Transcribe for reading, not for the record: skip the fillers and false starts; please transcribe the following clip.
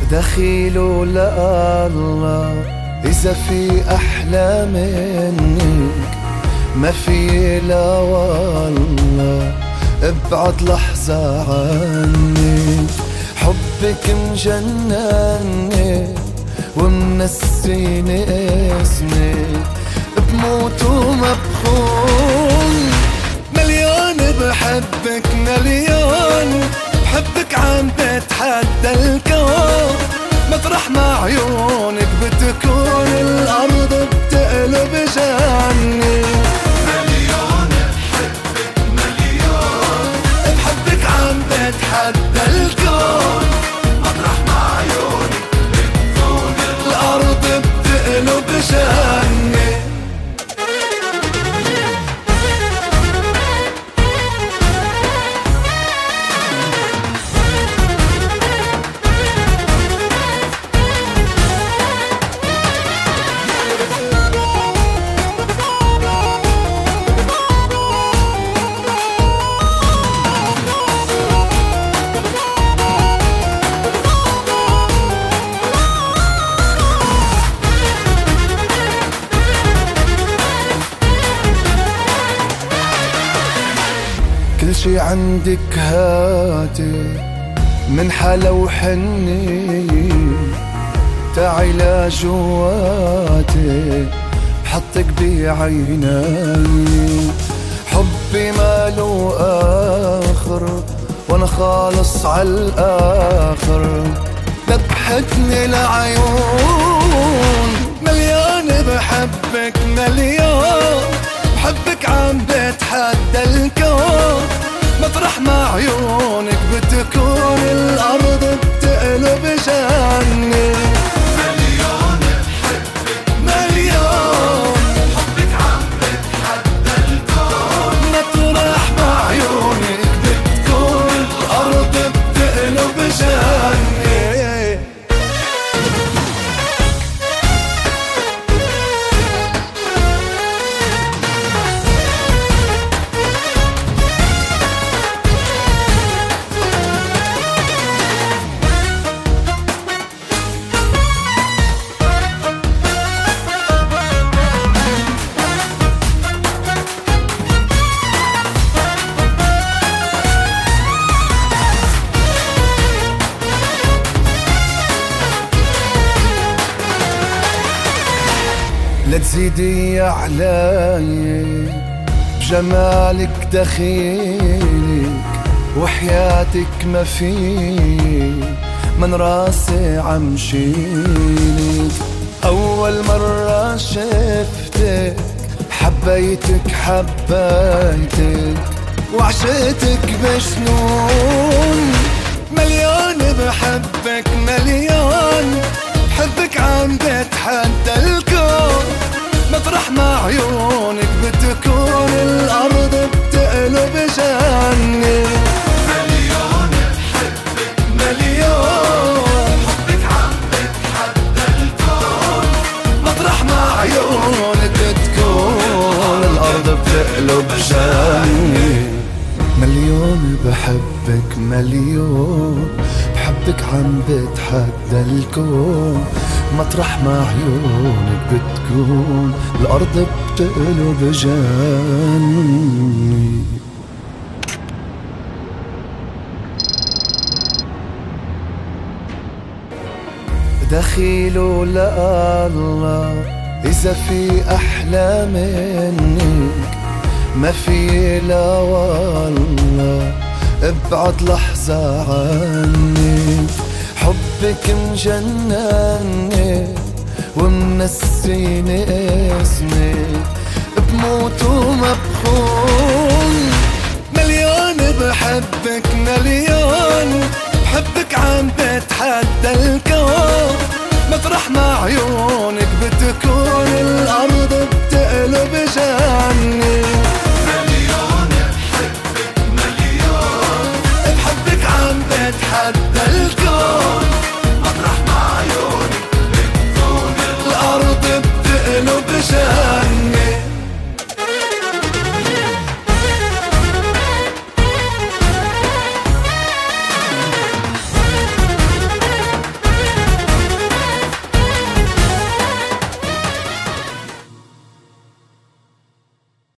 دخيل ولا الله إذا في أحلى منك ما في، لا والله ابعد لحظة عني. حبك مجنني ومنسيني اسمك، بموت وما بخون. مليون بحبك مليون، بحبك عم بتحدى الكون. مطرح ما عيونك بتكون الأرض بتقلب جنة. مليون بحبك مليون، بحبك عم بتحدى الكون. مطرح ما عيونك بتكون الأرض بتقلب جنة. كل شي عندك هاتي من حلا وحني، تعي لجواتي بحطك بعيني. حبي ماله آخر وانا خالص عالآخر، ذبحتني العيون. مليون بحبك مليون، بحبك عم بتحدى الكون. مطرح ما عيونك بتكون الأرض بتقلب جنة. مليون بحبك مليون، حبك عم بتحدى الكون. مطرح ما عيونك بتكون الأرض بتقلب جنة. لا تزيدي علي بجمالك دخيلك، وحياتك ما في من راسي عم شيلك. أول مرة شفتك حبيتك حبيتك وعشقتك بجنون. مليون بحبك مليون، بحبك عم بتحدى الكون. مطرح ما عيونك بتكون الأرض بتقلب جنة. مليون بحبك مليون، حبك عم بتحدى الكون. مطرح ما عيونك بتكون الأرض بتقلب جنة. مليون بحبك مليون، بحبك عم بتحدى الكون. مطرح ما عيونك بتكون الأرض بتقلب جنة. دخيل ولا الله إذا في أحلى منك ما في، لا والله ابعد لحظة عني. حبك مجنني ومنسيني اسمك، بموت وما بخون. مليون بحبك مليون، بحبك عم بتحدى الكون. مطرح ما عيونك بتكون